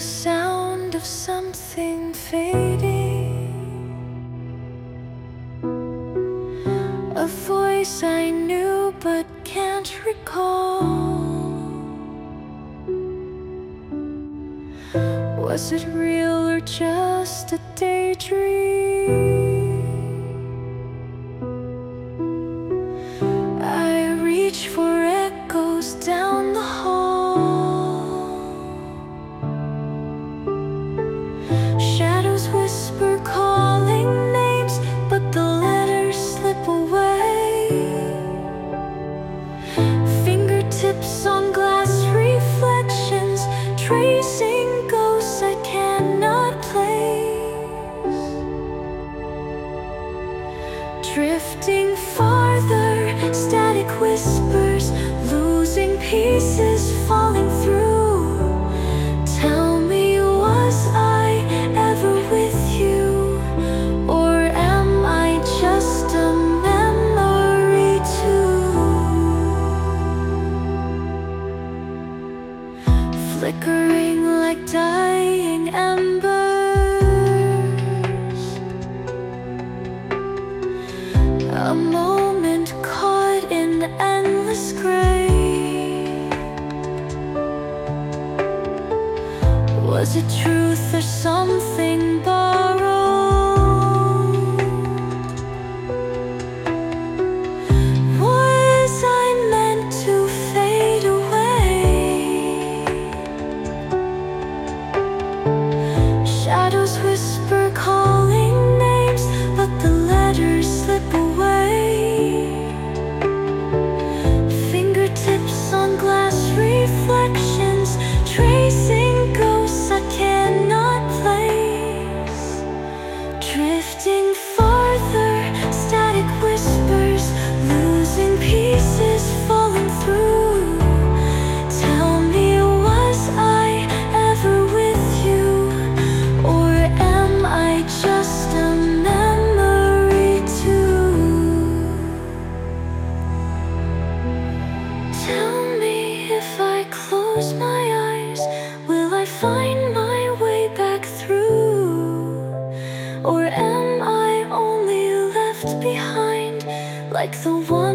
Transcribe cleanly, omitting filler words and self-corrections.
sound of something fading, a voice I knew but can't recall. Was it real or just a daydream? I reach for echoes down the hall. Shadows whisper calling names, but the letters slip away. Fingertips on glass reflections, tracing ghosts I cannot place. Drifting farther, static whispers, losing pieces, falling through. Tell me, was I ever with you? Or am I just a memory too? Flickering like dying embers, a moment caught in endless gray. Was it truth or something borrowed? Was I meant to fade away? Shadows whisper calling names, but the letters slip away. Fingertips on glass reflections, tracing ghosts I cannot place. Drifting farther, static whispers, losing pieces, falling through. Tell me, was I ever with you? Or am I just a memory too? Tell me, if I close my eyes, will I find my way back through? Or am I only left behind, like the one